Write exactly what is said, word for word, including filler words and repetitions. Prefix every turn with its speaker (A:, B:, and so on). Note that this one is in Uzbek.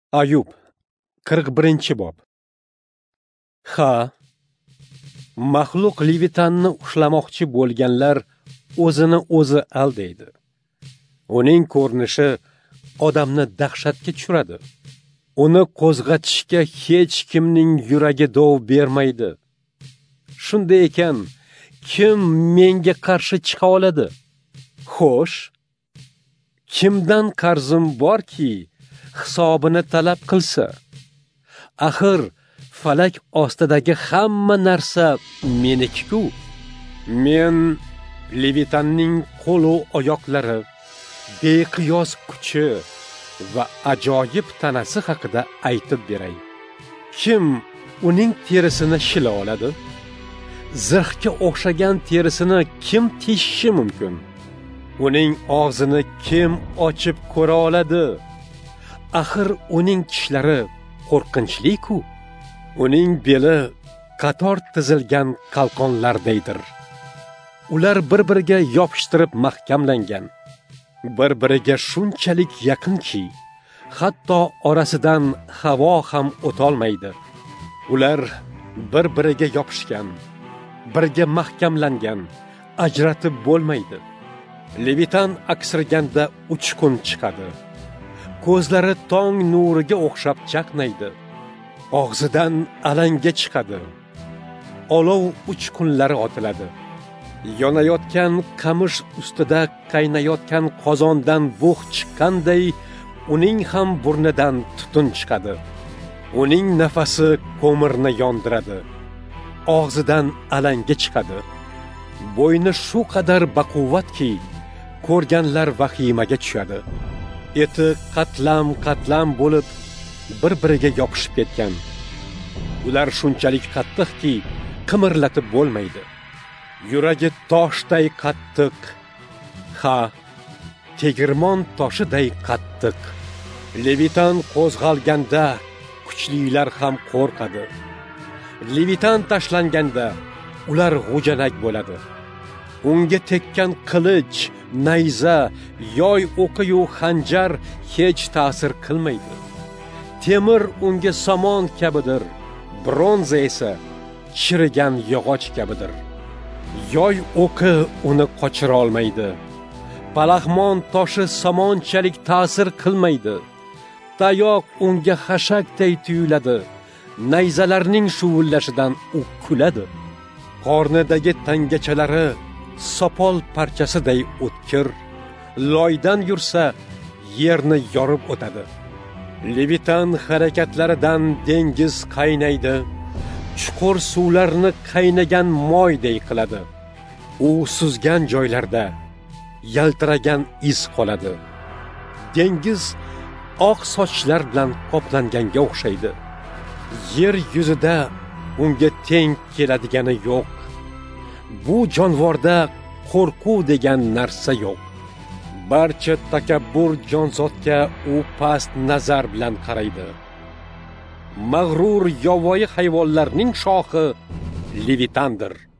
A: Ayub qirq birinchi bob. Ha, maxluq Levitanni ushlamoqchi bo'lganlar o'zini o'zi aldaydi. Uning ko'rinishi odamni dahshatga tushiradi. Uni qo'zg'atishga hech kimning yuragi dov bermaydi. Shunday ekan, kim menga qarshi chiqa oladi? Xo'sh, kimdan qarzim borki, hisobini talab qilsa? Axir falak ostidagi hamma narsa meniki-ku. Men Levitanning qo'l-u oyoqlari, beqiyos kuchi va ajoyib tanasi haqida aytib beray. Kim uning terisini shila oladi? Zirhga o'xshagan terisini kim teshishi mumkin? Uning og'zini kim ochib ko'ra oladi? Axir uning tishlari qo'rqinchli-ku. Uning beli qator tizilgan qalqonlardaydir. Ular bir-biriga yopishtirib mahkamlangan. Bir-biriga shunchalik yaqinki, hatto orasidan havo ham o'tolmaydi. Ular bir-biriga yopishgan, birga mahkamlangan, ajratib bo'lmaydi. Levitan aksirganda uchqun chiqadi. Ko'zlari tong nuriga o'xshab chaqnaydi. Og'zidan alanga chiqadi. Olov uchqunlari otiladi. Yonayotgan qamish ustida qaynayotgan qozondan bug' chiqqanday, uning ham burnidan tutun chiqadi. Uning nafasi ko'mirni yondiradi. Og'zidan alanga chiqadi. Bo'yni shu qadar baquvvatki, ko'rganlar vahimaga tushadi. Eti qatlam-qatlam bo'lib, bir-biriga yopishib ketgan. Ular shunchalik qattiqki, qimirlatib bo'lmaydi. Yuragi toshday qattiq. Ha, tegirmon toshiday qattiq. Levitan qo'zg'alganda kuchlilar ham qo'rqadi. Levitan tashlanganda ular g'ujanak bo'ladi. Unga tekkan qilich, nayza, yoy o'qi-yu xanjar hech ta'sir qilmaydi. Temir unga somon kabidir, bronza esa chirigan yog'och kabidir. Yoy o'qi uni qochira olmaydi. Palaxmon toshi somonchalik ta'sir qilmaydi. Tayoq unga xashakday tuyuladi. Nayzalarning shuvullashidan u kuladi. Qornidagi tangachalari sopol parchasiday o'tkir. Loydan yursa, yerni yorib o'tadi. Levitan harakatlaridan dengiz qaynaydi. Chuqur suvlarni qaynagan moyday qiladi. U suzgan joylarda yaltiragan iz qoladi. Dengiz oq sochlar bilan qoplanganga o'xshaydi. Yer yuzida unga teng keladigani yo'q. Bu jonivorda qo'rquv degan narsa yo'q. Barcha takabbur jonzotga u past nazar bilan qaraydi. Mag'rur yovvoyi hayvonlarning shohi Levitandir.